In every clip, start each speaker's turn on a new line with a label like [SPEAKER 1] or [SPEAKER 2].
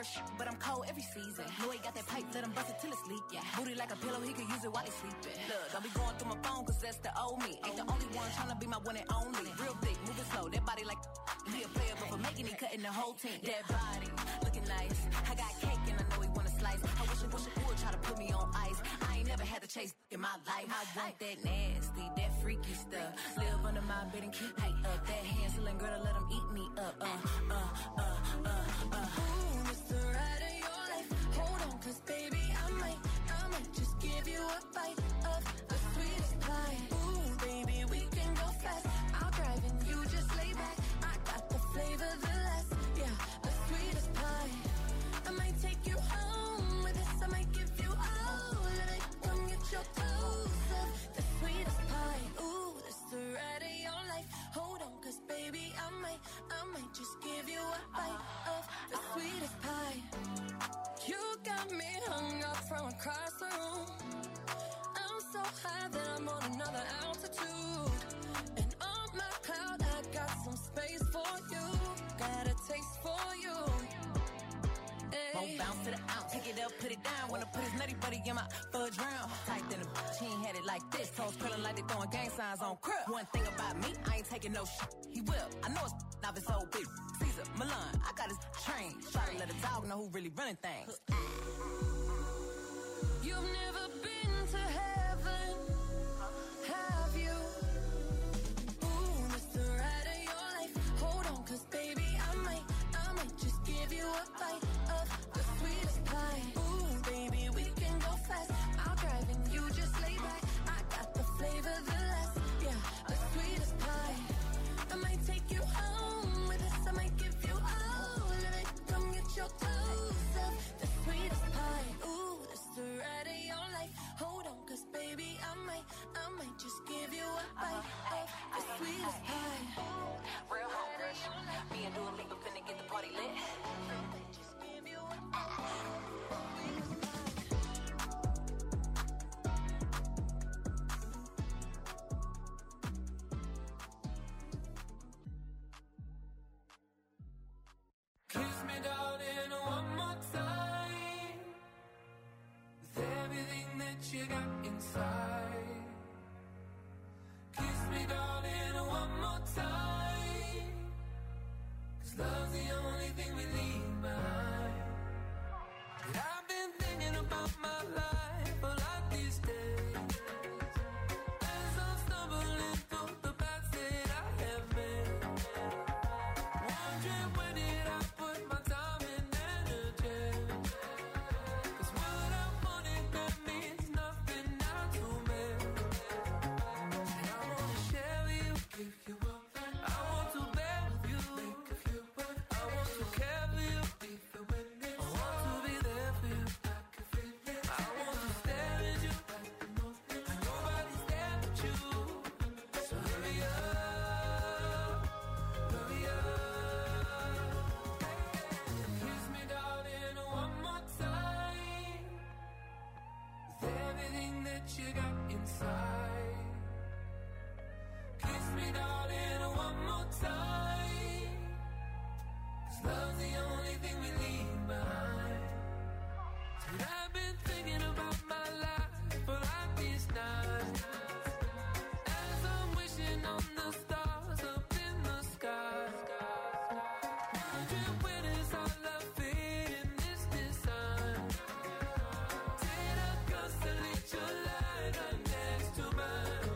[SPEAKER 1] first, but I'm cold every season. Know he got that pipe, let him bust it till it's leak. Yeah. Booty like a pillow, he could use it while he's sleeping. Look, don't be going through my phone, cause that's the old me. Ain't the only one tryna be my one and only. Real thick, moving slow, that body like he a player, but for making it, cutting the whole team. That body, looking nice. I got cake and I know he wanna slice. I wish he would try to put me on ice. I ain't never had to chase in my life. I want that nasty, that freaky stuff. Live under my bed and keep me up. That Hansel girl to let him eat me up.
[SPEAKER 2] Ooh, it's the ride of your life. Hold on, cause baby, I might just give you a bite of the sweetest pie. Ooh, baby, we can go fast. I'll drive and you just lay back. I got the flavor, the last, yeah, the sweetest pie. I might take you home with us. I might give you all of it. Come get your dose of the sweetest pie. Ooh, it's the ride of your life. Hold on, cause baby, I might just give you a bite of the sweetest pie. You got me hung up from across the room. I'm so high that I'm on another altitude. And on my cloud, I got some space for you. Got a taste for you.
[SPEAKER 1] Won't bounce to the ounce, pick it up, put it down. Wanna put his nutty buddy in my fudge round. Tight than a bitch, he ain't had it like this. Toes curling like they throwing gang signs on crib. One thing about me, I ain't taking no shit. He will, I know it's not his old bitch. Caesar, Milan, I got his train. Try to let a dog know who really running things.
[SPEAKER 2] You've never been to heaven, have you? Ooh, it's the ride of your life. Hold on, cause baby, I might just give you a bite of the sweetest pie. Ooh, baby, we can go fast. I'll drive and you just lay back. I got the flavor, the last, yeah, the sweetest pie. I might take you home with us. I might give you all of it. Come get your dose of the sweetest pie. Ooh, it's the ride of your life. Hold on, cause baby, I might just give you a bite of the sweetest pie.
[SPEAKER 1] Real hungry. Me and Dua Lipa finna get the party lit.
[SPEAKER 2] Just give you a sweetest
[SPEAKER 3] Kiss me, darling, one more time. With everything that you got inside. Kiss me, darling, one more time. 'Cause love's the only thing we leave behind. But I've been thinking about my life a lot these days. As I'm stumbling through the paths that I have made. Wondering where did I put my time and energy? 'Cause what I wanted, that means nothing now to me. And I wanna share with you, give you up. I want to bear with you, make you feel what I want to care for you, even when it's I want to be there for you, I can feel it. I want to stare at you like the moment, and nobody's there but you. So hurry up, hurry up. Kiss me, darling, one more time. With everything that you got inside. Kiss me, darling, one more time. 'Cause love's the only thing we leave behind. And I've been thinking about my life for like these nights. As I'm wishing on the stars up in the sky. Wondering where does our love fit in this design? Did I constellate your light right next to mine?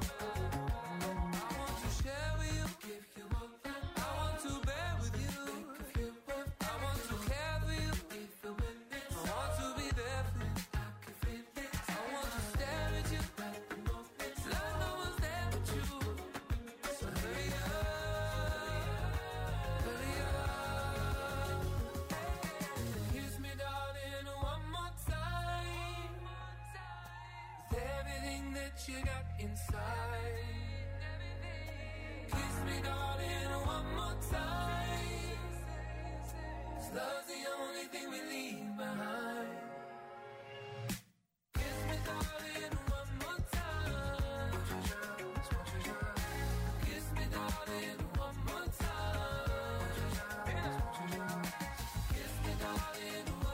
[SPEAKER 3] I want to share with you, give you up. I want to bear with you, make you feel what I want to care for you, even when it's I want to be there for you, I can feel it. I want to stare at you like the moment, like no one's there but you. So hurry up, hurry up. Kiss me, darling, one more time. With everything that you got inside. Kiss me, darling, one more time. 'Cause love's the only thing we leave behind. Kiss me, darling, one more time. Kiss me, darling, one more time. Kiss me, darling,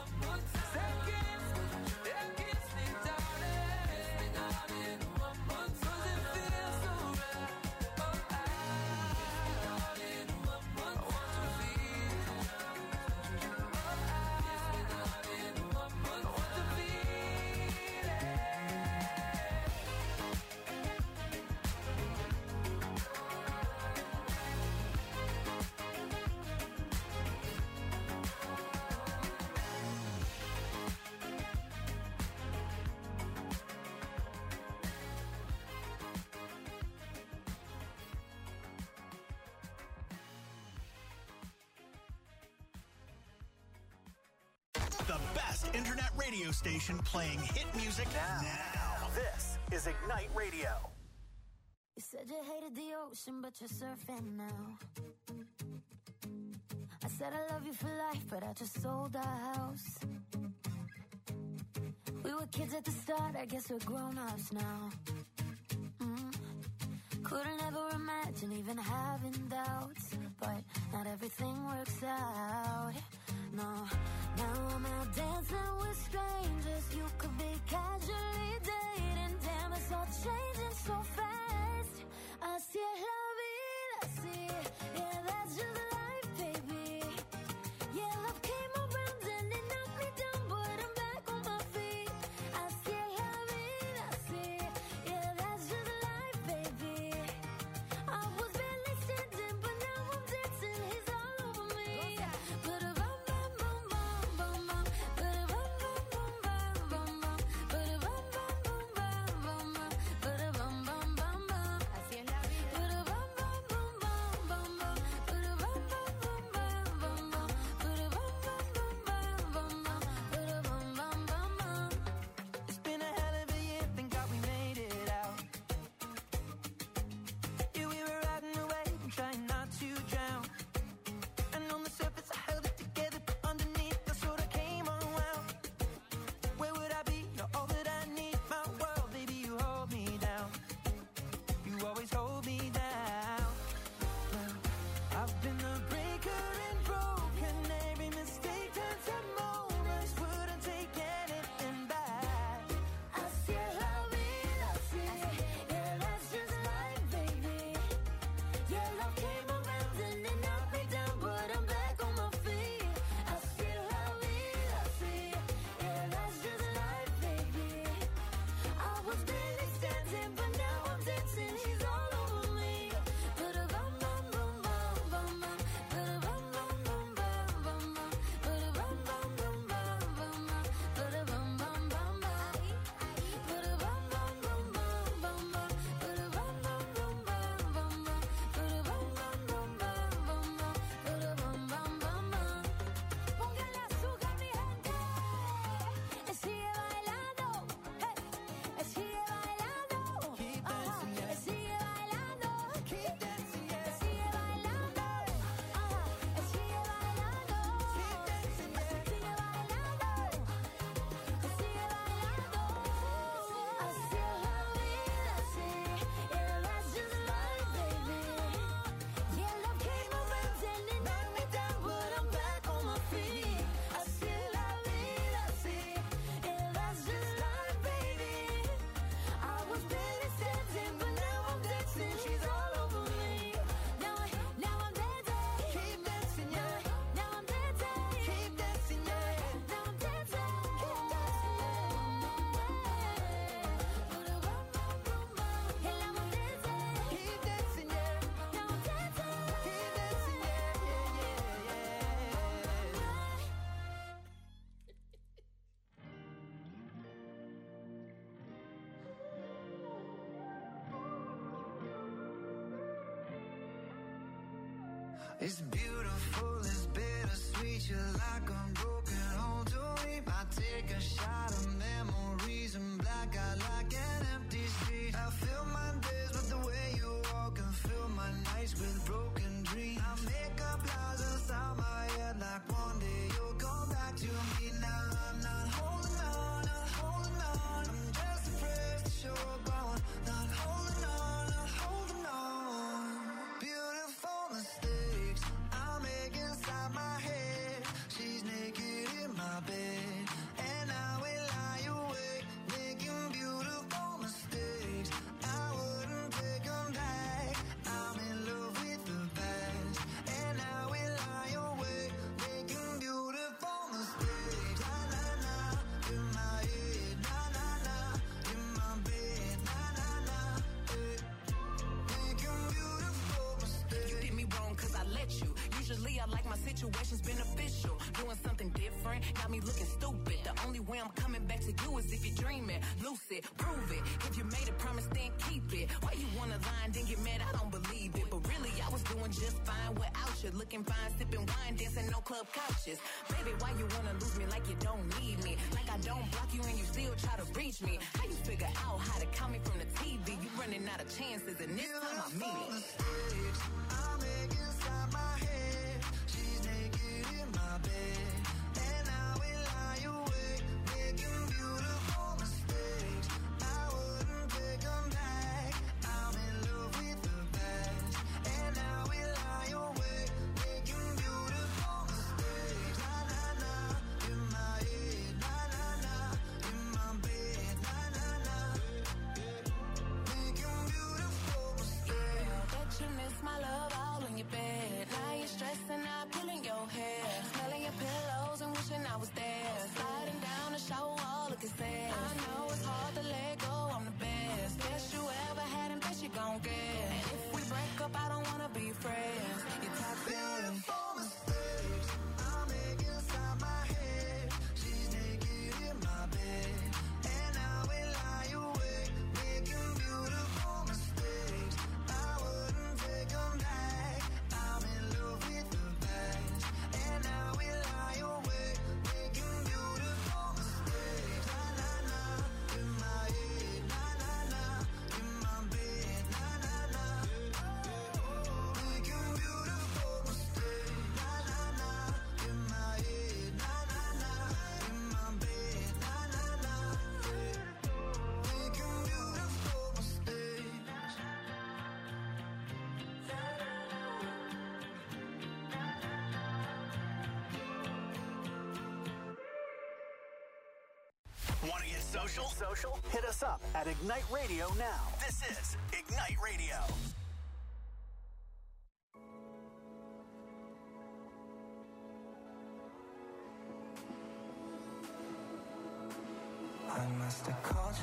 [SPEAKER 4] best internet radio station playing hit music now. This is Ignite Radio.
[SPEAKER 5] You said you hated the ocean, but you're surfing now. I said I love you for life, but I just sold our house. We were kids at the start, I guess we're grown-ups now. Couldn't ever imagine even having doubts, but not everything works out. No, now I'm out dancing with strangers. You could be casually dating. Damn, it's all changing so fast. Así es la vida, así. Yeah, that's just life, baby. Yeah, love came around and it knocked me down, but I'm back on my feet. Así es la vida, así. Yeah, that's just life, baby. I was barely standing, but now I'm dancing. He's all over me. Ba-da-bum, bum, bum, bum, bum, bum. Ba-da-bum, bum, bum, bum, bum, bum. Ba-da-bum, bum, bum, bum, bum, bum. Ba-da-bum, bum, bum, bum. Así es la vida. Ba-da-bum, bum, bum, bum, bum, bum. Ba-da-bum, bum, bum, bum, bum, bum. Ba-da-bum, bum, bum, bum, bum, bum. Ba-da-bum, bum, bum, bum.
[SPEAKER 3] It's been a hell of a year, thank God we made it out. Yeah, we were riding away and trying not to drown. And on the surface I held it together, but underneath I sort of came unwound. Where would I be? You're all that I need. My world, baby, you hold me down. You always hold me down. Well, I've been the breaker and broken. Every mistake turns to moments. Wouldn't take anything back.
[SPEAKER 5] Así es la vida, así. Yeah, that's just life, baby. Yeah, love came around and it knocked me down, but I'm back on my feet. Así es la vida, así. Yeah, that's just life, baby. I was barely standing, but now I'm dancing. He's all over me. Ba-da-bum, bum, bum, bum, bum, bum. Ba-da-bum, bum, bum, bum, bum, bum. Ba-da-bum, bum, bum, bum, bum, bum. Ba-da-bum, bum, bum, bum. Ba-da-bum, bum, bum, bum, bum, bum. Ba-da-bum, bum, bum, bum, bum, bum. Ba-da-bum, bum, bum, bum, bum, bum. Ba-da-bum, bum, bum, bum. Póngale azúcar, mi gente. Sigue bailando. Hey. Sigue bailando.
[SPEAKER 3] Keep dancing, yeah.
[SPEAKER 5] Sigue bailando.
[SPEAKER 3] Keep dancing, yeah.
[SPEAKER 5] Sigue bailando. Sigue bailando.
[SPEAKER 3] Keep dancing, yeah.
[SPEAKER 5] Sigue bailando. Sigue bailando. Así es la vida, así. Yeah, that's just life, baby. Yeah, love came around and it knocked me down, but I'm back on my feet. Así es la vida, así. Yeah, that's just life, baby. I was barely standing, but now I'm dancing. She's all over me. Now I'm dancing.
[SPEAKER 3] Keep dancing, yeah.
[SPEAKER 5] Now I'm dancing.
[SPEAKER 3] Keep dancing, yeah.
[SPEAKER 5] Now I'm dancing. Keep dancing. And now I'm dancing.
[SPEAKER 3] Keep dancing, yeah.
[SPEAKER 5] Now I'm dancing.
[SPEAKER 3] Keep dancing, yeah, It's beautiful, it's bittersweet. You're like a broken home to me. I take a shot of memories and black out like an empty street. I fill my days with the way you walk and fill my nights with broken dreams. I make up lies inside my head like one day you'll come back to me. Now I'm not holding on, not holding on. I'm just afraid to show up on. Not holding on, not holding on. Beautiful mistakes I make inside my head. She's naked in my bed, and I will lie awake, making beautiful mistakes. I wouldn't take them back. I'm in love with the past, and I will lie awake, making beautiful mistakes. Na na na, in my head, na na na, in my bed, na na na, making beautiful mistakes.
[SPEAKER 1] You did me wrong cause I let you. Usually I like my situations beneficial. Doing something different got me looking stupid. The only way I'm coming back to you is if you're dreaming. Lucid, prove it. If you made a promise, then keep it. Why you wanna lie and then get mad? I don't believe it. But really, I was doing just fine without you. Looking fine, sipping wine, dancing on club couches. Baby, why you wanna lose me like you don't need me? I don't block you and you still try to reach me. How you figure out how to count me from the TV? You running out of chances and this time I mean it.
[SPEAKER 6] I make inside my head. She's naked in my bed, and I will lie awake, making beautiful mistakes. I wouldn't take them back. I'm in love with the best, and I will lie awake, making beautiful mistakes. Na na na, in my head, na na na, in my bed, na na na, making beautiful mistakes.
[SPEAKER 1] Bet you miss my love all in your bed. Now you're stressing out, pulling your hair, smelling your pillows and wishing I was there. Sliding down the shower wall, looking sad. I know it's hard to let go, I'm the best. Best you ever had and best you gon' get. And if we break up, I don't wanna be friends. You're toxic.
[SPEAKER 6] Beautiful mistakes I make inside my head. She's naked in my bed, and I will lie awake, making beautiful mistakes. I wouldn't take them back. I'm in love with the best, and I will lie awake, making beautiful mistakes. Na na na, in my head, na na na, in my bed, na na na, making beautiful mistakes. Na na na, in my head, na na na, in my bed, na na na, making beautiful mistakes.
[SPEAKER 4] Want to get social? Hit us up at Ignite Radio now. This is Ignite Radio.
[SPEAKER 6] I must have called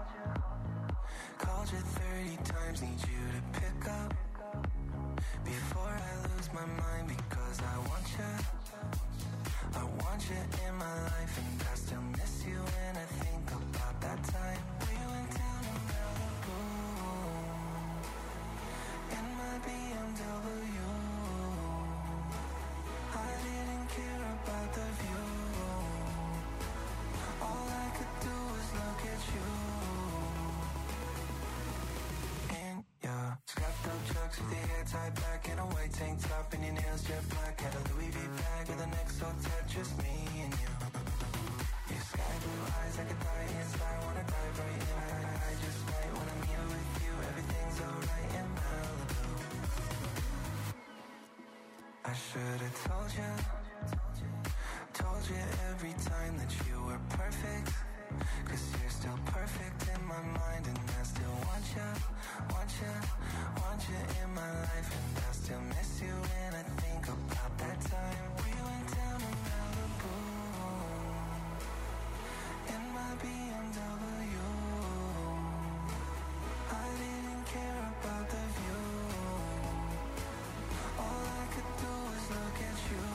[SPEAKER 6] you 30 times, need you to pick up before I lose my mind, because I want you in my life, and I still miss you when I think about that time we went down to Malibu in my BMW. I didn't care about the view. All I could do was look at you. In your scuffed up chucks with your hair tied back in a white tank top and your nails jet black. Had a Louis V bag with a neck so tight, just me and you. Your sky blue eyes, I could die inside, wanna dive right in. I just might when I'm here with you, everything's alright in Malibu. I should've told you every time that you were perfect, 'cause you're still perfect in my mind, and I still want you in my life, and I still miss you when I think about that time we went down to Malibu in my BMW. I didn't care about the view. All I could do was look at you.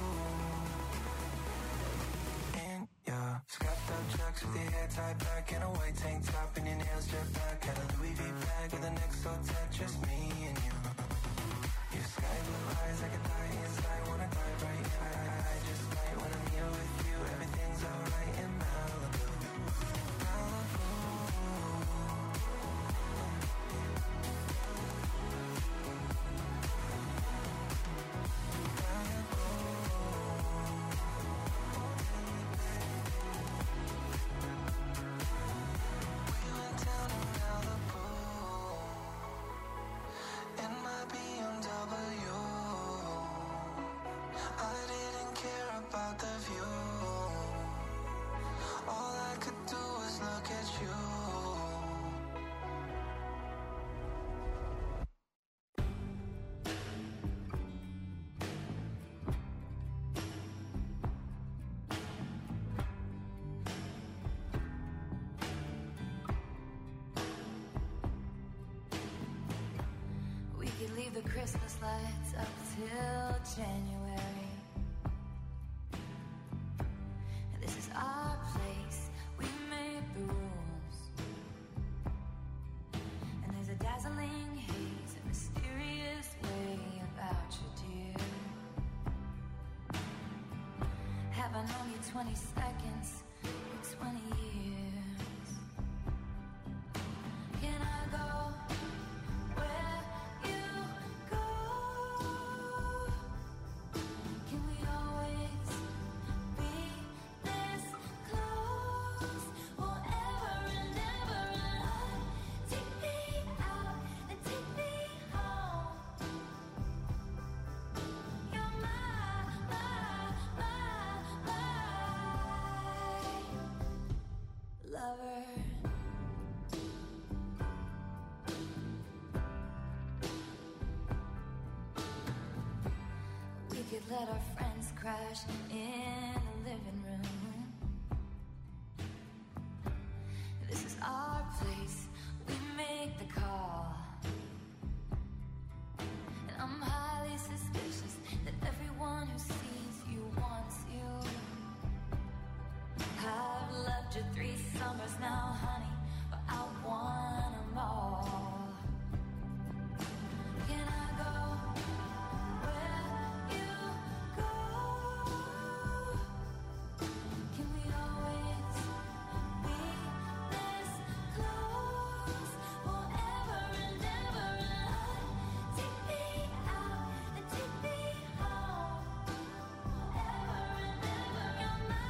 [SPEAKER 6] In your scuffed up chucks with your hair tied back in a white tank top and your nails jet black. Had a Louis V bag with a neck so tight, just me and you. Your sky blue eyes, I could die inside, wanna dive right in. I just might when I'm here with you, everything's alright in Malibu. Malibu.
[SPEAKER 5] Leave the Christmas lights up till January. This is our place, we made the rules. And there's a dazzling haze, a mysterious way about you, dear. Have I known you 20 seconds? for 20 years. Can I go where you go? Can we always be this close forever and ever? And take me out and take me home. You're my lover. We could let our friends crash in the living room. This is our place, we make the call. And I'm highly suspicious that everyone who sees you wants you. I've loved you 3 summers now, honey, but I want 'em all. Can I go where you go? Can we always be this close forever and ever? And take me out and take me home forever and ever. You're my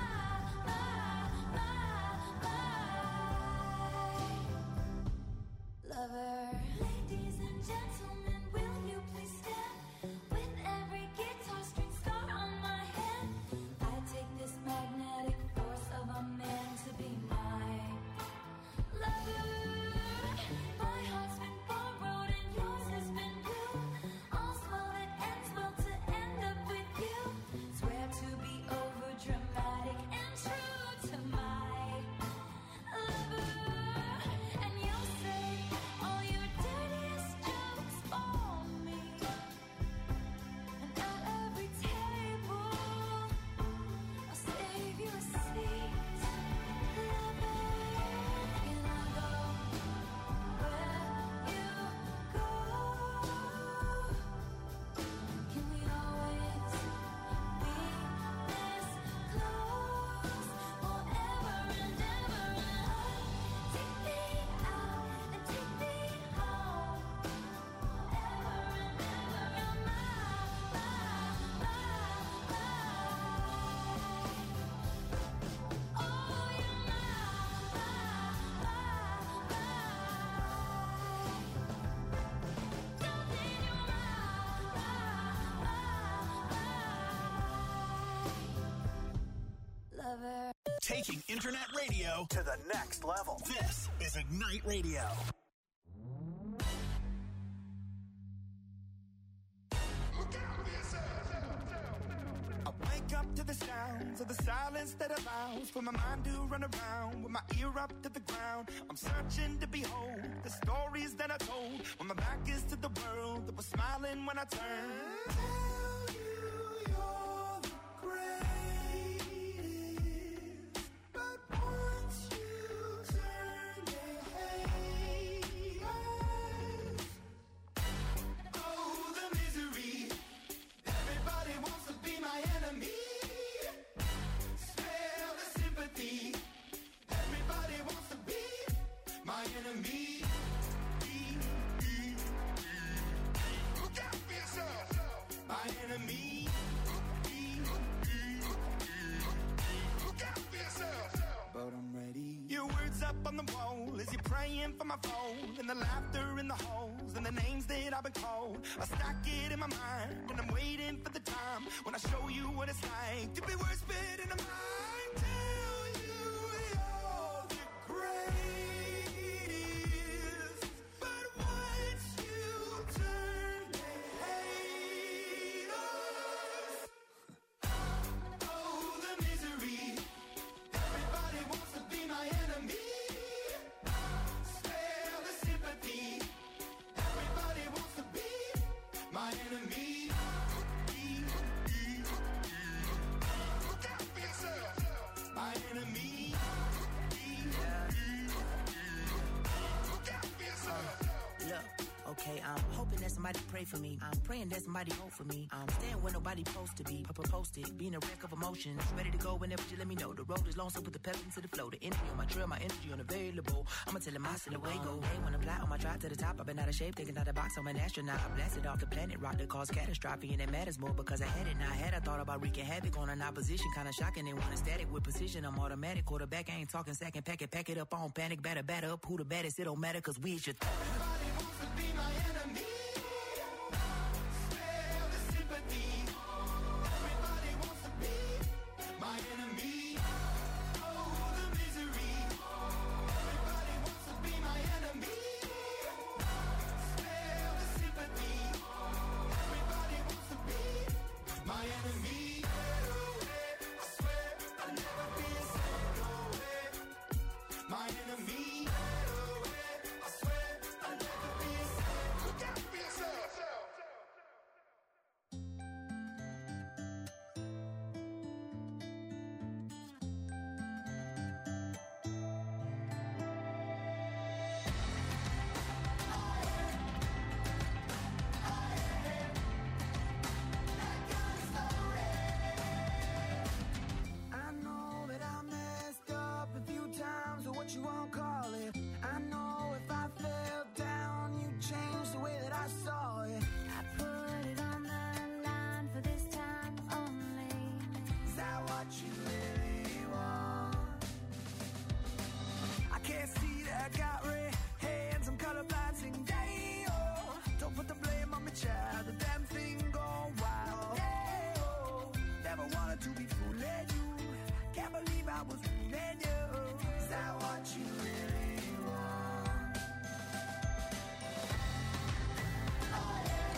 [SPEAKER 5] lover. Ladies and gentlemen, will you please stand? With every guitar string scar on my hand, I take this magnetic force of a man to be my lover. My heart's been borrowed and yours has been blue. All's well that ends well to end up with you. Swear to be over dramatic and true to my lover. And you'll say all your dirtiest jokes for me. And at every table, I'll save you a seat. Lover, can I go where you go? Can we always be this close forever and ever? Take me out and take me home forever and ever. You're my oh, you're my lover.
[SPEAKER 4] Taking internet radio to the next level. This is Ignite Radio.
[SPEAKER 6] I wake up to the sounds of the silence that allows for my mind to run around with my ear up to the ground. I'm searching to behold the stories that I told when my back is to the world that was smiling when I turned. Tell you you're the greatest, but once you turn, they hate us. Oh, the misery. Everybody wants to be my enemy. Smell the sympathy. Everybody wants to be my enemy. Look out for yourself. My enemy. Look out for yourself. But I'm ready. Your words up on the wall as you're praying for my phone, and the laughter in the halls and the names that I've been called. I stack it in my mind and I'm waiting for the time when I show you what it's like to be worse fit in a mind. Tell you you're the greatest, but once you turn, they hate us. Oh, the misery. Everybody wants to be my enemy. Spare the sympathy. Everybody wants to be my enemy. Look out for yourself.
[SPEAKER 7] pray for me. I'm praying that somebody hope for me. I'm staying where nobody supposed to be. Posted, being a wreck of emotions. Ready to go whenever you let me know. The road is long, so put the pedal into the flow. The energy on my trail, my energy unavailable. I'ma tell him my silhouette go. Hey, when I'm fly on my drive to the top, I've been out of shape, thinking out the box. I'm an astronaut. I blasted off the planet, rock that caused catastrophe, and it matters more because I had it. Now I had I thought about wreaking havoc on an opposition, kinda shocking. They want a static with precision. I'm automatic, quarterback. I ain't talking second packet, pack it up on panic, batter up. Who the baddest? It don't matter, cause we is your
[SPEAKER 6] Everybody wants to be my enemy. Spare the sympathy. Everybody wants to be my enemy. Oh, the misery. Everybody wants to be my enemy. Spare the sympathy. Everybody wants to be my enemy. I swear I'll never be a second away. My enemy. You won't call it. I know if I fell down, you'd change the way that I saw it.
[SPEAKER 5] I put it on the line for this time only.
[SPEAKER 6] Is that what you really want? I can't see that I got red hands. I'm colorblind, sing day. Oh, don't put the blame on me, child. The damn thing gone wild. Hey, oh, never wanted to be fooling you. Can't believe I was fooling you. Is that what you really want? Oh yeah.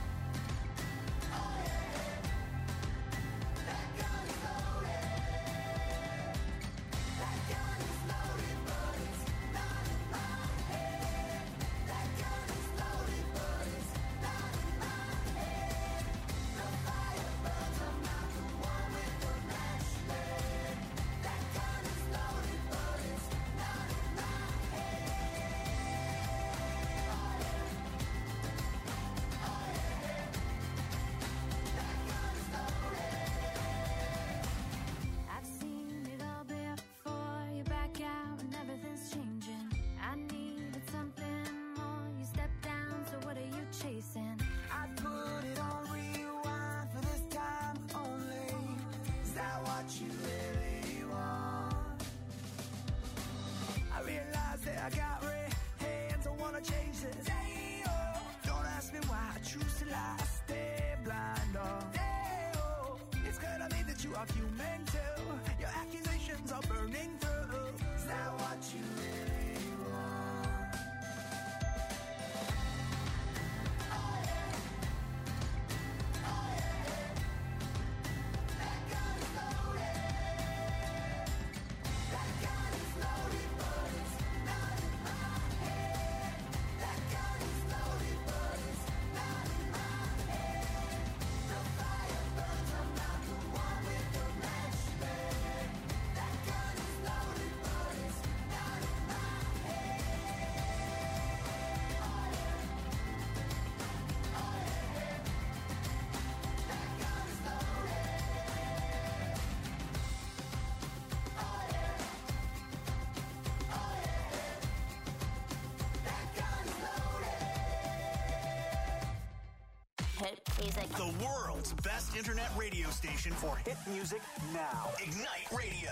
[SPEAKER 6] Oh yeah. That gun is loaded. That gun is loaded, but it's not in my head. That gun is loaded, but it's not in my head. The fire burns, I'm not the one with the match lit. That gun is loaded, but it's not in my head. Oh yeah. Oh yeah. That gun is loaded.
[SPEAKER 5] I've seen it all before. You back out and everything's changing. I needed something more. You step down, so what are you chasing?
[SPEAKER 6] I put it on rewind for this time only. Is that what you really want? I realize that I got red hands. I wanna change this. Hey, oh. Don't ask me why I choose to lie. I stay blind. Oh, hey, oh. It's clear to me that you are human too. Your accusations are burning through. Is that what you really want? Oh yeah. Oh yeah. That gun is loaded. That gun is loaded, but it's not in my head. That gun is loaded, but it's not in my head. The fire burns, I'm not the one with the match lit. That gun is loaded, but it's not in my head. Oh yeah. Oh yeah. That gun is loaded. Oh yeah. Oh yeah. That gun is loaded.
[SPEAKER 5] Hit music.
[SPEAKER 4] The world's best internet radio station for hit music now. Ignite Radio.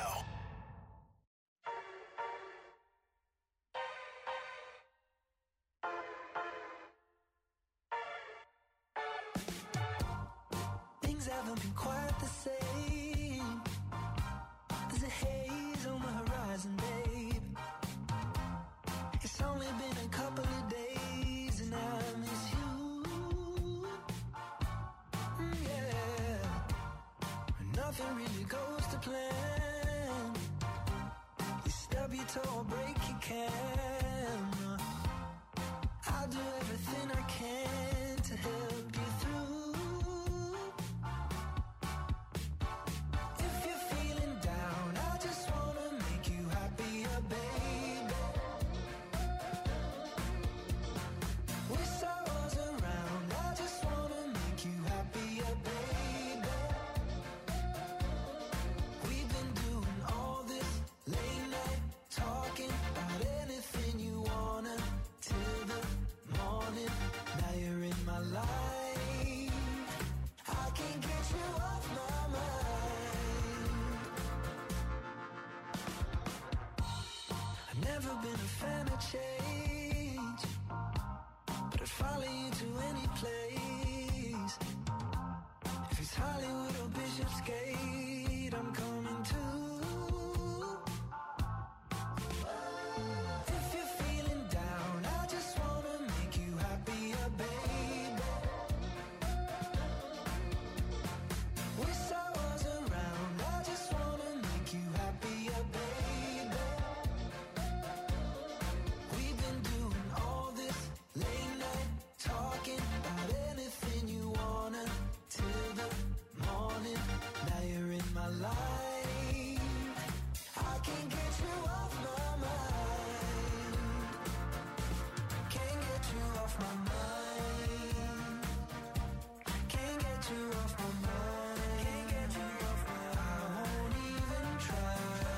[SPEAKER 6] Things haven't been quite the same. There's a haze on the horizon, babe. It's only been a couple of days and I miss you. Yeah. Nothing really goes to plan. You stub your toe or break your camera. I'll do everything I can to help you through. never been a fan of change, but I'd follow you to any place. If it's Hollywood or Bishopsgate, I'm coming too. If you're feeling down, I just wanna make you happier, baby. Wish I was around, I just wanna make you happier, baby. We've been doing all this late night talking about anything you wanna till the morning. Now you're in my life, I can't get you off my mind. Can't get you off my mind. Can't get you off my mind. Can't get you off my mind. I won't even try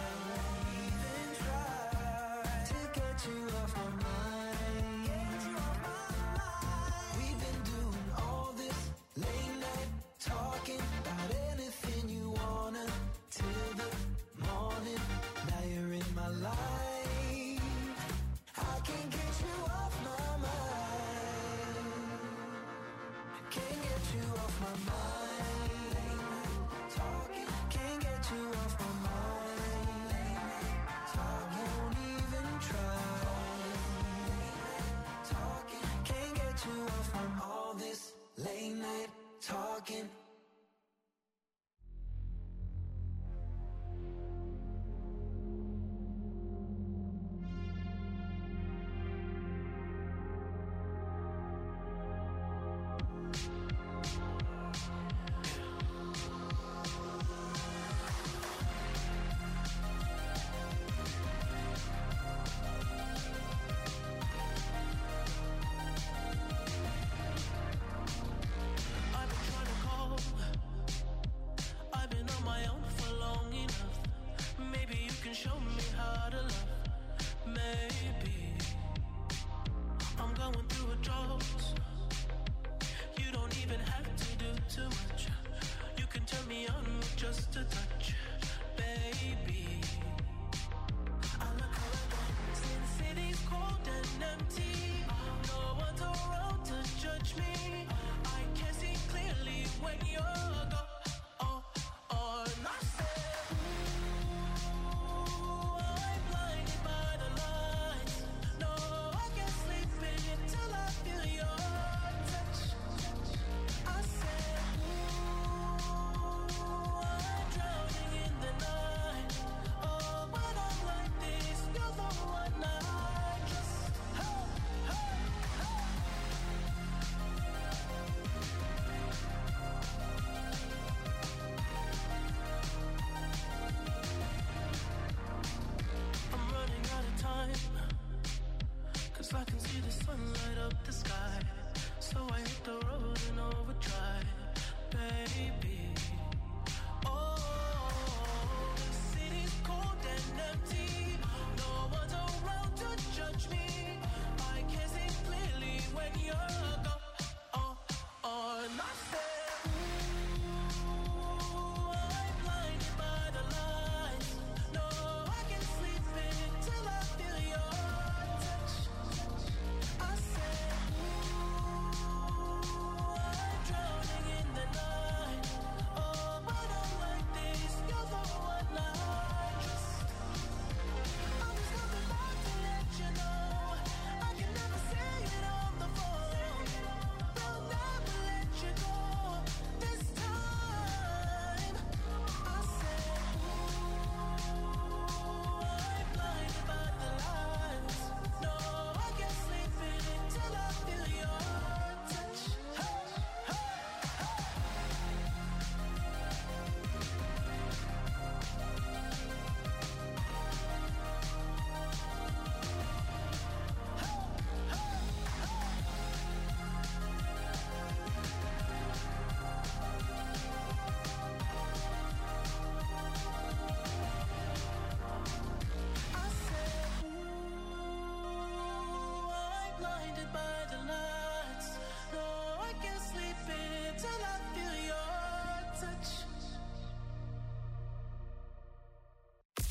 [SPEAKER 6] to get you off my mind. Get you off my mind. We've been doing all this late night talking about anything you wanna till the morning. Now you're in my life, I can't get you off my mind. Can't get you off my mind. Talking, can't get you off my mind. I won't even try. Talking, can't get you off from all this late night talking.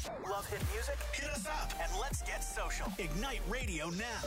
[SPEAKER 4] Love hit music? Hit us up and let's get social. Ignite Radio now.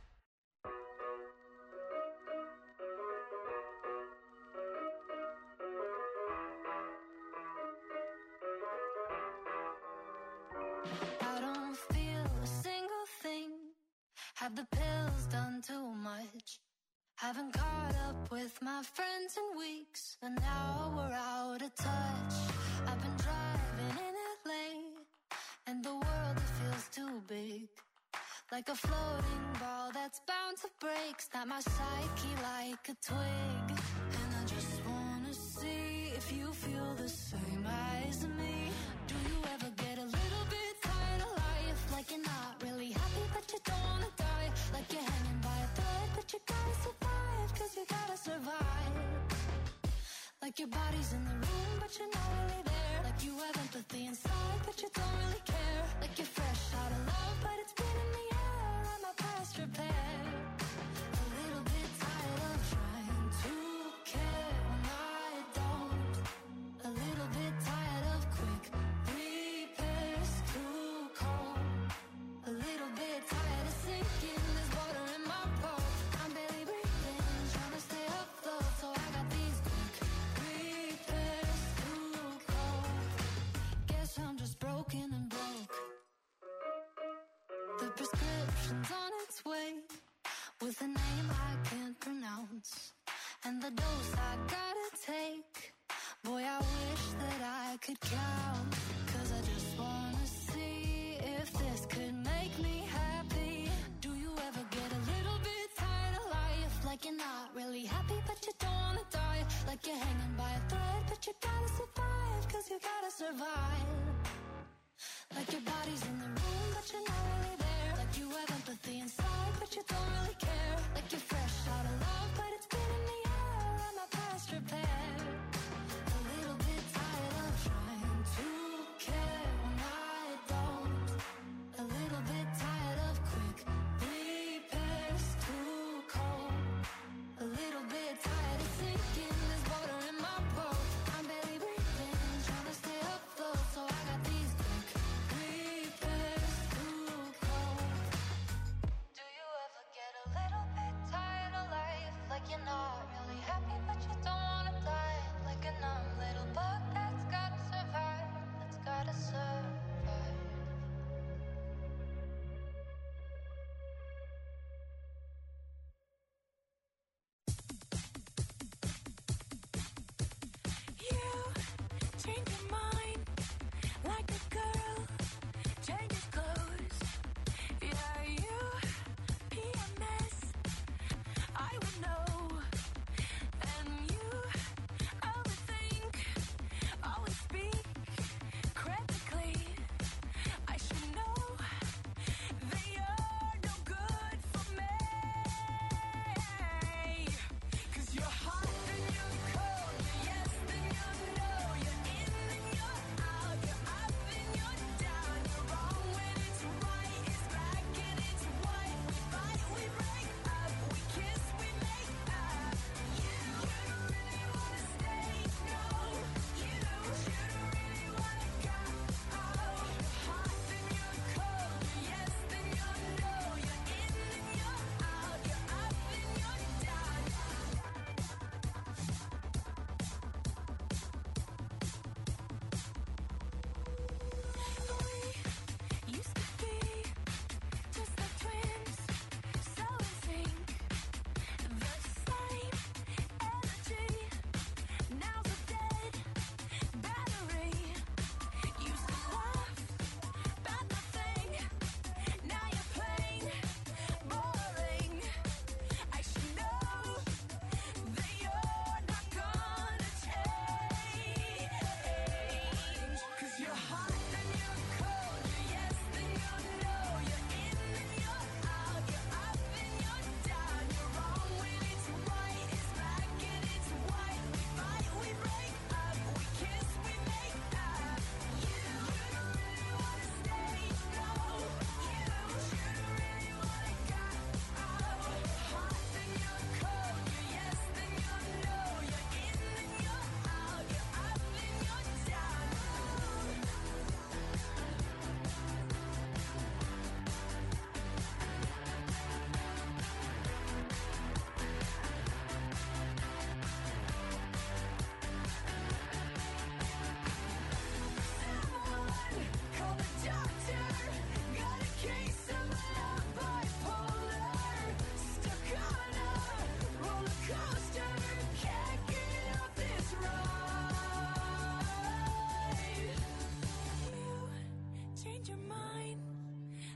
[SPEAKER 5] I don't feel a single thing. Have the pills done too much? Haven't caught up with my friends in weeks, and now we're out of touch. I've been driving in LA, and the world, it feels too big. Like a floating ball that's bound to break. Snap my psyche like a twig. And I just wanna see if you feel the same as me. Do you ever get a little bit tired of life? Like you're not really happy but you don't wanna die. Like you're hanging by a thread but you gotta survive, cause you gotta survive. Like your body's in the room but you're not really there. Like you have empathy inside but you don't really care. Like you're fresh out of love but it's been in the air. I'm a past repair. A little bit tired of trying to care when I don't. A little bit tired of quick repairs, too cold. A little bit tired of sinking, there's water in my boat. I'm barely breathing, trying to stay afloat. So I got these quick repairs, too cold. Guess I'm just broken and broke. The prescription's on its way, with a name I can't pronounce, and the dose I gotta take. Boy, I wish that I could count, cause I just wanna see if this could make me happy. Do you ever get a little bit tired of life? Like you're not really happy but you don't wanna die. Like you're hanging by a thread but you gotta survive, cause you gotta survive. Like your body's in the room but you're not really there. Like you have empathy inside but you don't really care. Like you're fresh out of love but it's been in the air. I'm a past repair. A little bit tired of trying to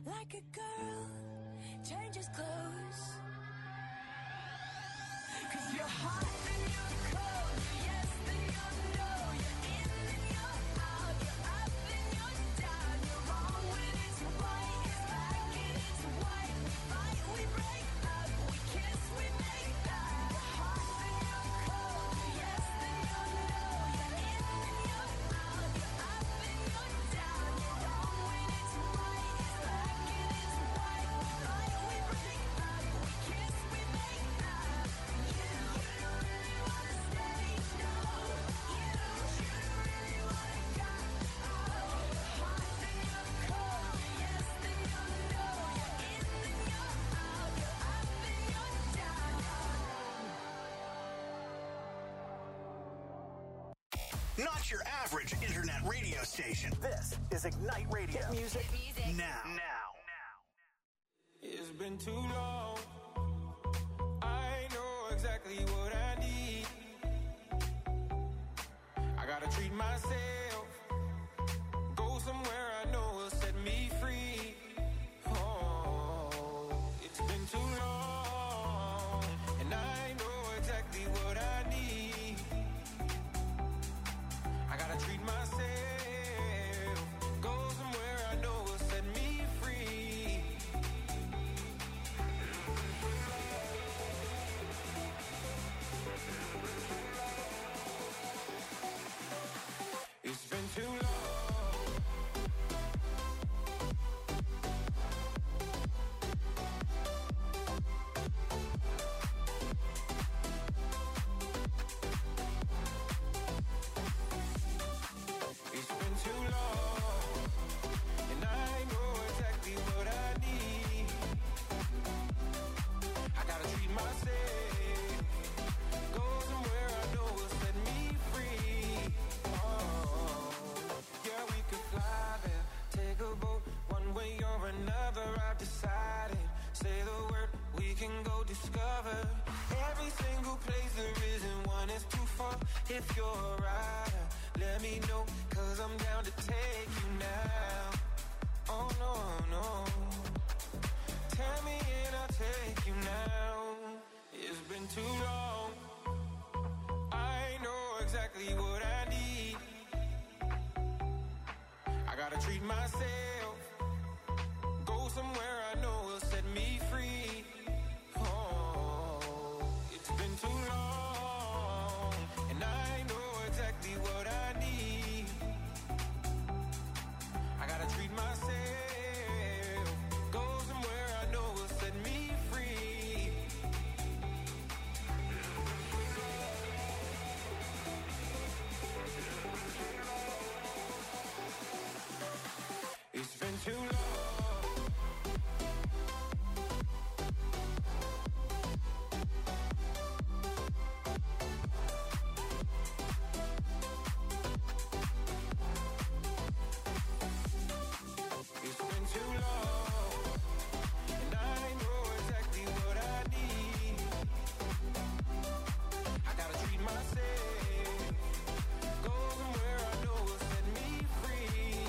[SPEAKER 2] Like a girl changes clothes. 'Cause you're hot and you're cold, you're yes then you're no, you're in and you're out, you're up and you're down, you're wrong when it's right, it's black and it's white, we fight, we break up, we kiss, we make up. You're hot and you're cold, you're yes then you're no, you're in and you're out, you're up and you're down, you're wrong when it's right, it's black and it's white, we fight, we break up, we kiss, we make up. You don't really wanna stay, no. You don't really wanna go. Oh, you're hot then you're cold, you're yes then you're no, you're in then you're out, you're up and you're down.
[SPEAKER 4] Not your average internet radio station. This is Ignite Radio. Hit music now.
[SPEAKER 3] It's been too long. I know exactly what I need. I gotta treat myself. Go somewhere I know will set me free. Oh, it's been too long. And I know exactly what I need. I gotta treat myself. Go somewhere I know will set me free. It's been too long. It's been too long. And I know exactly what I need. I gotta treat myself. Go somewhere I know will set me free. Oh, yeah, we could fly there, take a boat, one way or another. I've decided. Say the word, we can go discover every single place there isn't one is too far. If you're a rider, let me know, 'cause I'm down to take you now. Oh no, no. Tell me and I'll take you now. It's been too long. I know exactly what I need. I gotta treat myself. Go somewhere I know will set me free. Oh, it's been too long. And I know exactly what I need. I gotta treat myself. Go somewhere I know will set me free. It's been too long. It's been too long. And I know exactly what I need. I gotta treat myself. Go somewhere I know will set me free.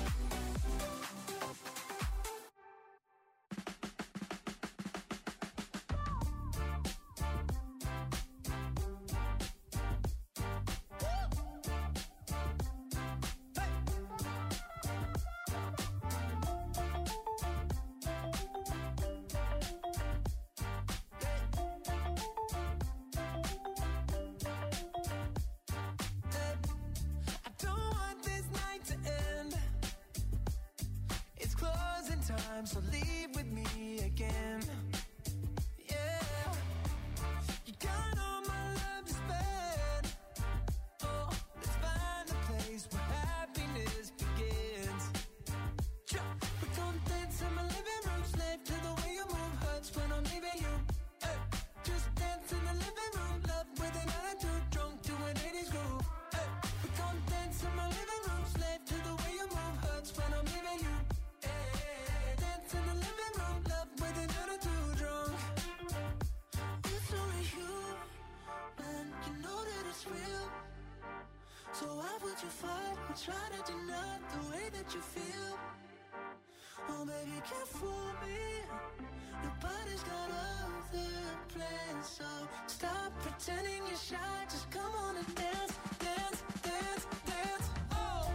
[SPEAKER 3] I don't want this night to end. It's closing time, so leave with me again. Yeah, you got all my love to spend. Oh, let's find a place where happiness begins. We gon' dance in my living room, slave to the way you move, hurts when I'm leaving you. Hey, just dance in the living room, love with an attitude, drunk to an 80s groove. Hey, we gon' dance in my living room, slave to the way you move, hurts when I'm leaving you. Hey, dance in the living room, love with an attitude, drunk. It's only you, man, you know that it's real. So why would you fight or try to deny the way that you feel? Oh baby,
[SPEAKER 6] baby, can't fool me. Nobody's got other plans, so stop pretending you're shy. Just come on and dance, dance, dance, dance. Oh.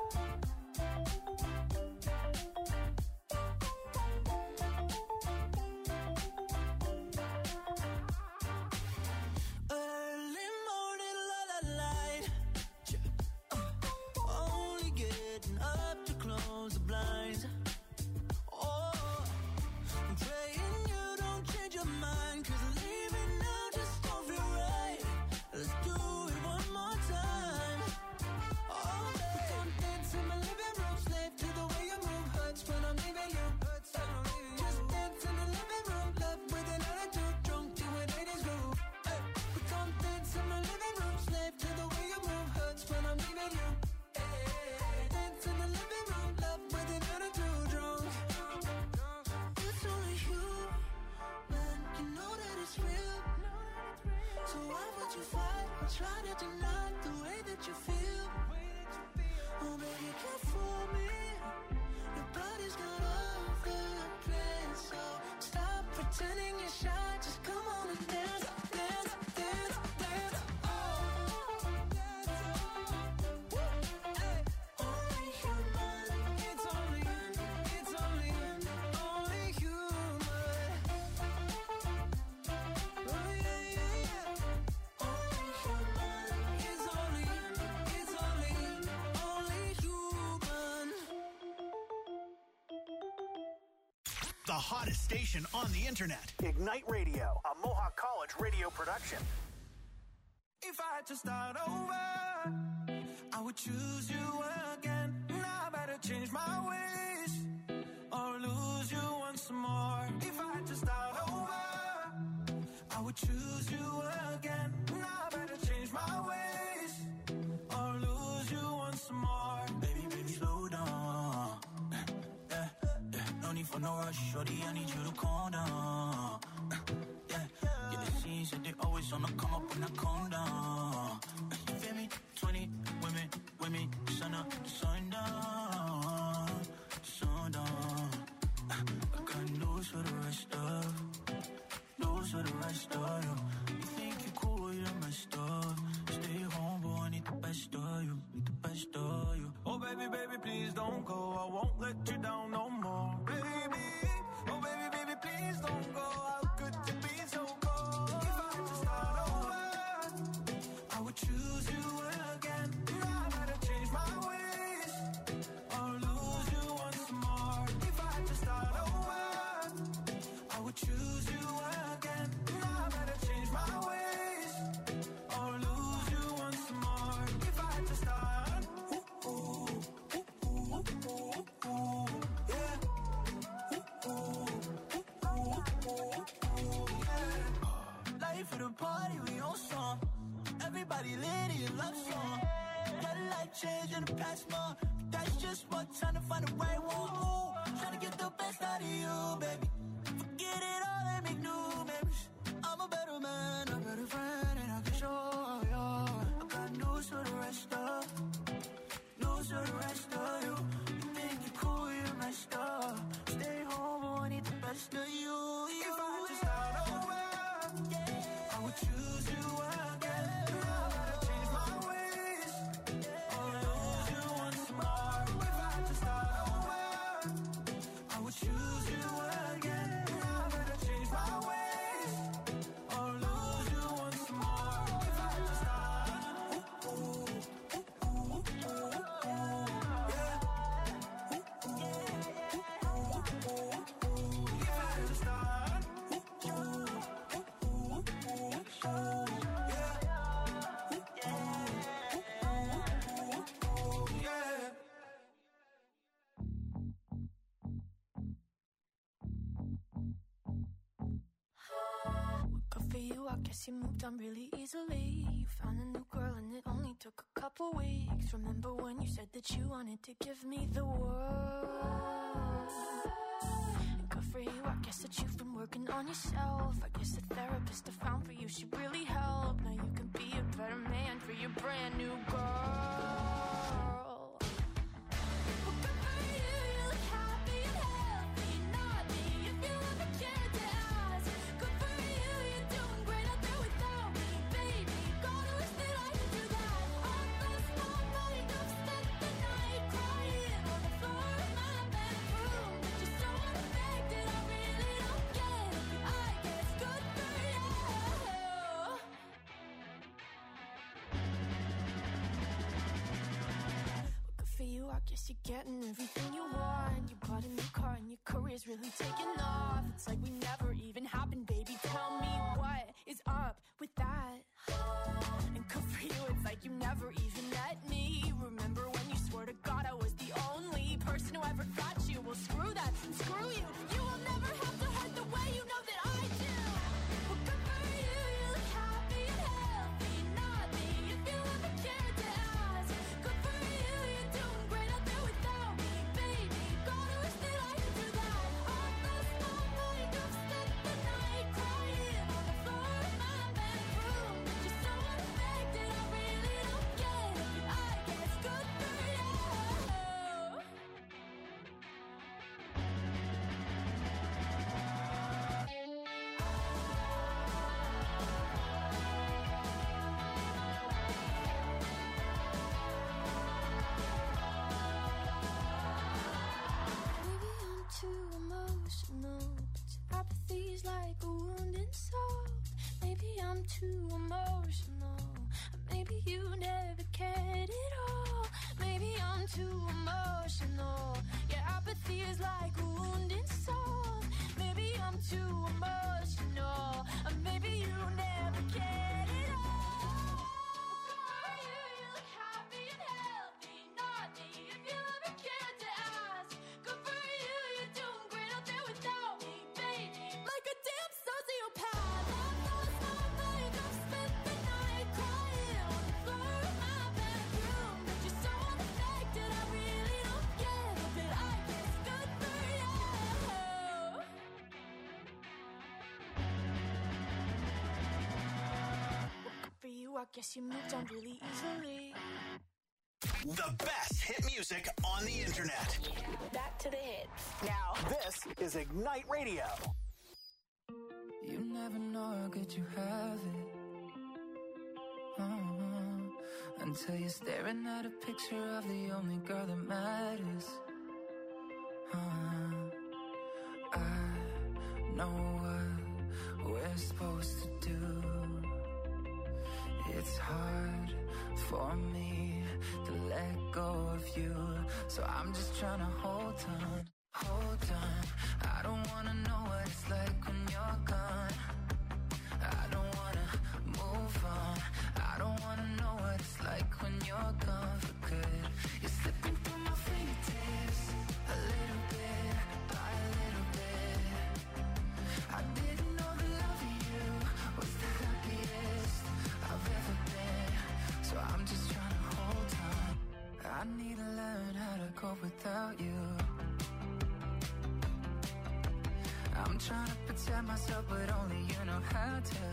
[SPEAKER 6] Early morning, light. Only getting up to close the blinds. Oh, I'm praying you don't change your mind, 'cause leaving now just don't feel right. Let's do it one more time. Oh, baby, come dance in my living room, slave to the way you move. Hurts when I'm leaving you. Just dance in the living room, left with an attitude, drunk to an 80s groove. Hey, we come dance in my living room, slave to the way you move. Hurts when I'm leaving you. Dance in the living room, left with an attitude, drunk. It's only you, man, you know that it's real. So why would you fight or try to deny the way that you feel? Oh, baby, you can't fool me. Nobody's got other plans, so stop pretending you're shy. Just come on and dance, dance, dance, dance. Oh, hey, only human. It's only human. Oh yeah, yeah, yeah. Only human. It's only human.
[SPEAKER 4] The hottest station on the internet. Ignite Radio, a Mohawk College radio production.
[SPEAKER 6] If I had to start over, I would choose you again. Now I better change my ways or lose you once more. If I had to start over, I would choose you again. Now I better change my ways or lose you once more. Baby, baby, slow down. Yeah, yeah. No need for no rush, shorty, I need you to calm down. Yeah, yeah, it seems that they always on the come up when I calm down. You feel me? 20 women, sun up, sundown, sundown. I got news for the rest of you. You think you're cool, you're messed up. Stay home, boy, I need the best of you, Oh, baby, baby, please don't go. I won't let you down no more, baby. Oh, baby, baby, please don't go. How could you be so cold? If I had to start over, I would choose you again. Now I better change my ways or lose you once more. If I had to start over, I would choose you again. Now I better change my ways or lose you once more. If I had to start, yeah. Life for the party, we on song. Everybody lit in love song. Got a life change in the past month. That's just what trying to find the right one. Ooh, trying to get the best out of you, baby. Forget it all and make new memories. I'm a better man, a better friend, and I can show you. I got news for the rest of you. You think you're cool, you're messed up. Stay home, I need the best of you. If I had to start over, I would choose you again. Now I gotta change my ways or lose you once more. If I had to start over, I would choose you again. Now I gotta change my ways or lose you once more. If I had to start,
[SPEAKER 5] Good for you, I guess you moved on really easily. You found a new girl and it only took a couple weeks. Remember when you said that you wanted to give me the world? Good for you, I guess that you've been working on yourself. I guess the therapist I found for you should really help. Now you can be a better man for your brand new girl. Well, good for you, you look happy and healthy.
[SPEAKER 8] guess you're getting everything you want. You bought a new car and your career's really taking off. It's like we never even happened, baby. Tell me what is up with that? And good for you, it's like you never even met me. Remember when you swore to God I was the only person who ever got you? Well, screw that, and screw you. You will never have to hurt the way you know that I do. Well, good for you, you look happy and healthy. Not me, if you ever cared to ask. Good for you, you're doing great out there without me, baby. Gotta wish that I could do that. I lost my mind, I've spent the night crying on the floor of my bedroom. You're so unaffected, I really don't get it, but I guess good for you. Maybe I'm too emotional, but your apathy's like a wounded soul. Maybe I'm too emotional, or maybe you never cared at all. Maybe I'm too emotional, your apathy is like a wounded soul. Maybe I'm too emotional, or maybe you never cared at all. You look happy and healthy, not me, if you ever cared to ask. Good for you, you're doing great out there without me, baby. Like a damn sociopath. I've lost my mind, I've spent the night crying on the floor of my bedroom. But you're so unaffected, I really don't get it, but I guess good for you. Good for you, I guess you moved on really easily.
[SPEAKER 4] The best hit music on the internet.
[SPEAKER 8] Back to the hits.
[SPEAKER 4] Now, this is Ignite Radio.
[SPEAKER 3] You never know how good you have it. Until you're staring at a picture of the only girl that matters. I know what we're supposed to do. It's hard for me to let go of you, so I'm just trying to hold on, hold on. I don't wanna know what it's like when you're gone. I don't wanna move on. I don't wanna know what it's like when you're gone for good. You're slipping through my fingertips, a little bit by a little bit. I didn't know the love of you was the happiest I've ever been, so I'm just trying to hold on. I need to learn how to cope without you. I'm trying to protect myself, but only you know how to.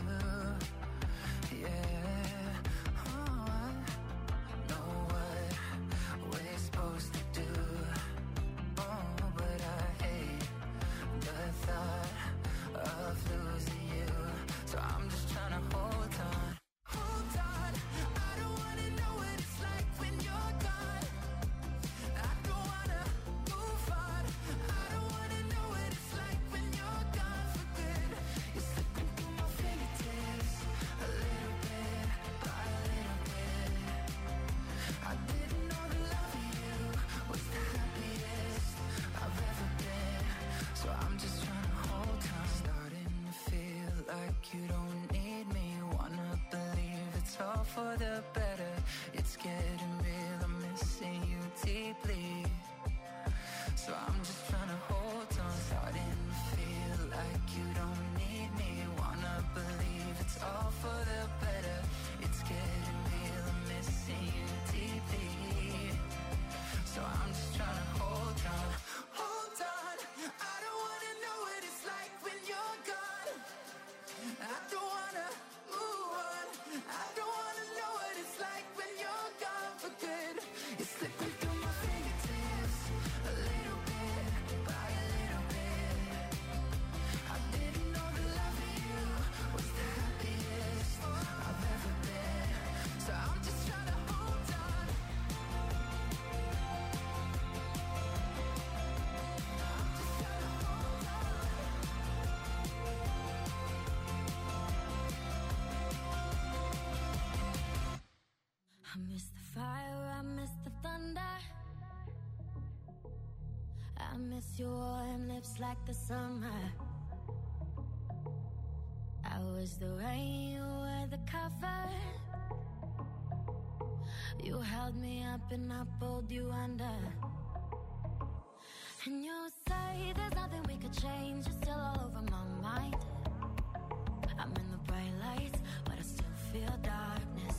[SPEAKER 3] Yeah, oh, I know what we're supposed to do. Oh, but I hate the thought of losing you, so I'm just trying to hold on. Hold on, I don't wanna know what it's like when you're gone. I don't wanna move on. I don't wanna know what it's like when you're gone for good. You're slipping through my fingertips, a little bit by a little bit. I didn't know the love of you was the happiest I've ever been, so I'm just trying to hold on. Starting to feel like you don't need me. Wanna believe it's all for the better. It's getting real, I'm missing you deeply, so I'm just trying to hold on. Starting to feel like you don't need me. Wanna believe it's all for the better. It's getting real, I'm missing you deeply, so I'm just trying to hold on. Hold on, I don't wanna know what it's like when you're gone. I don't wanna move on. I don't wanna know what it's like when you're gone for good. You're slipping through my fingertips, a little bit by a little bit. I didn't know the love of you was the happiest I've ever been, so I'm just trying to hold on.
[SPEAKER 5] I miss the fire, I miss the thunder. I miss your warm lips like the summer. I was the rain, you were the cover. You held me up and I pulled you under. And you say there's nothing we could change. You're still all over my mind. I'm in the bright lights, but I still feel darkness.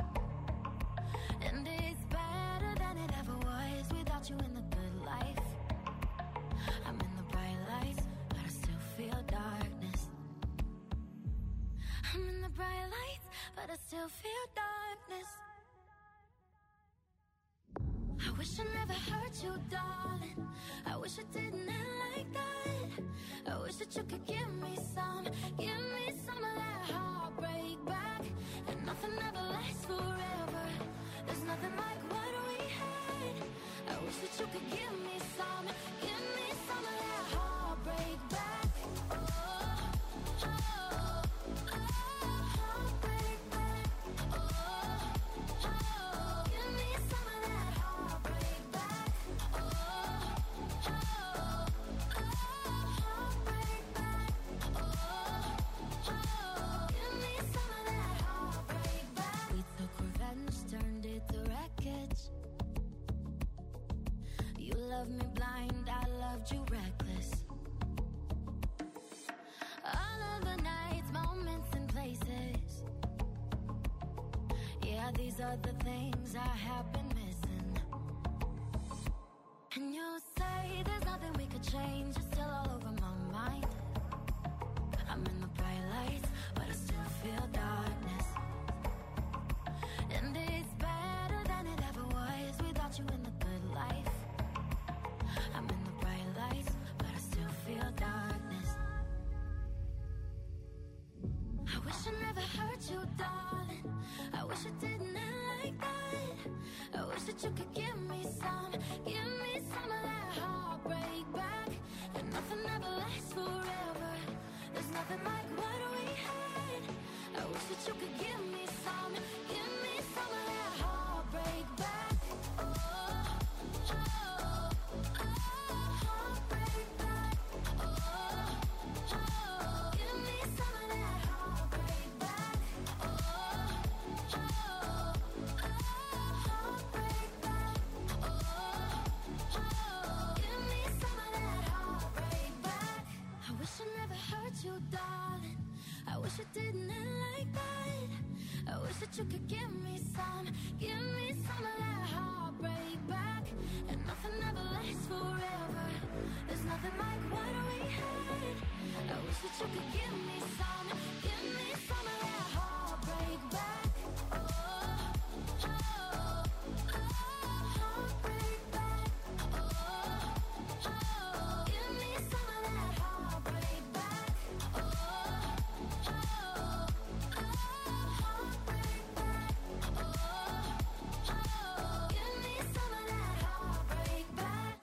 [SPEAKER 5] And it's better than it ever was without you in the good life. I'm in the bright lights, but I still feel darkness. I'm in the bright lights, but I still feel darkness. I wish I never hurt you, darling. I wish I didn't end like that. I wish that you could give me some of that heartbreak back. And nothing ever lasts forever. There's nothing like what we had. I wish that you could give me some of that heartbreak back. Oh, oh, oh, heartbreak back. Oh, oh, give me some of that heartbreak back. Oh, oh, oh, heartbreak back. Oh, oh, give me some of that heartbreak back. We took revenge, turned it to wreckage. You loved me blind, I loved you reckless. All of the nights, moments and places. Yeah, these are the things I have been missing. And you say there's nothing we could change. You're still all over my mind. I'm in the bright lights, but I still feel darkness. And it's better than it ever was without you in the good life. I'm in the bright lights, but I still feel darkness. I wish I never hurt you, darling. I wish it didn't end like that. I wish that you could give me some of that heartbreak back. And nothing ever lasts forever. There's nothing like what we had. I wish that you could give me some of that heartbreak back. Oh, oh, oh, heartbreak back. Oh, oh, give me some of that heartbreak back. Oh, oh, oh, heartbreak back. Oh, oh, give me some of that heartbreak back. I wish I never hurt you, darling. I wish it didn't end like that. I wish that you could give me some of that heartbreak back. And nothing ever lasts forever. There's nothing like what we had. I wish that you could give me some of that heartbreak back. Oh, oh, oh, heartbreak back. Oh, oh, give me some of that heartbreak back. Oh, oh, oh, heartbreak back. Oh, oh, give me some of that heartbreak back.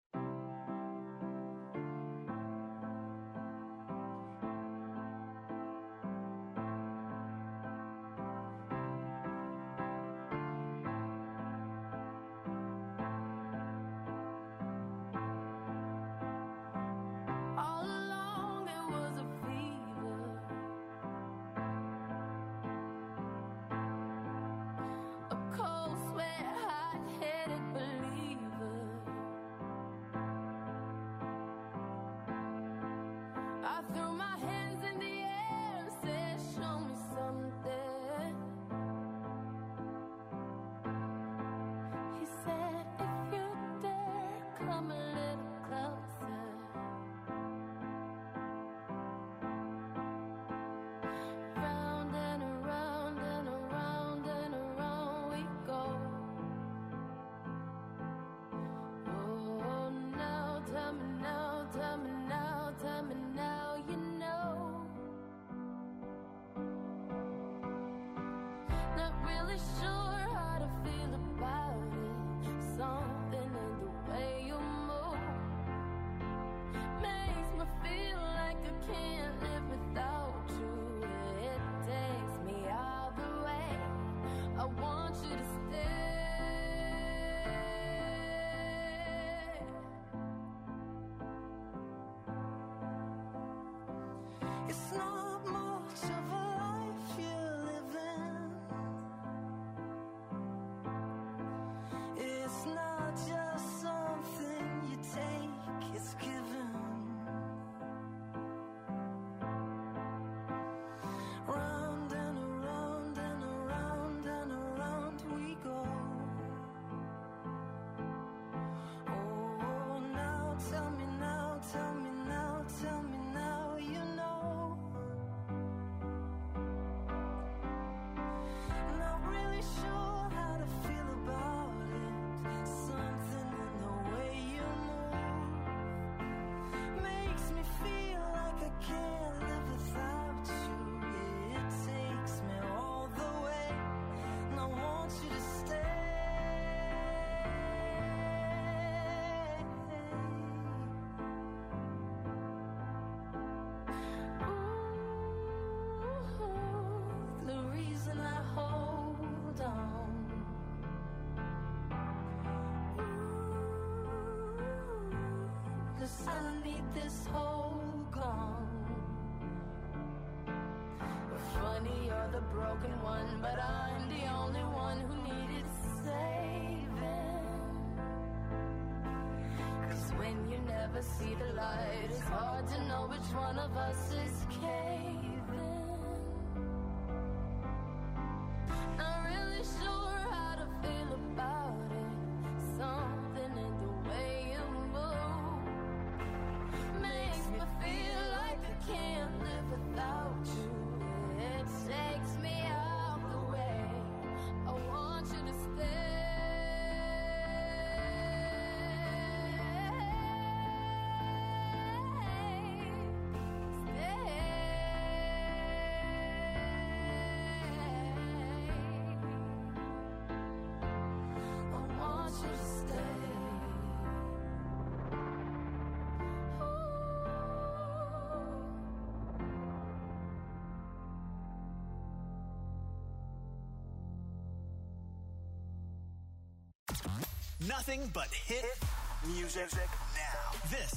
[SPEAKER 5] All along there was a fever, a cold sweat, hot-headed believer. I threw my hands in the air and said, show me something. He said, if you dare, come a little closer. Round and around and around and around we go. Oh, now tell me now, tell me now, tell me now, you know. Not really sure how to feel about it. Something in the way you move makes me feel like I can't live without you. It takes me all the way. I want you to stay.
[SPEAKER 2] this whole gone. Funny, you're the broken one, but I'm the only one who needed saving. 'Cause when you never see the light, it's hard to know which one of us is caving. Not really sure how to feel about it. Something in the way you move makes me feel like I can't live without you. It takes me out the way. I want you to stay.
[SPEAKER 4] Nothing but hit music now. This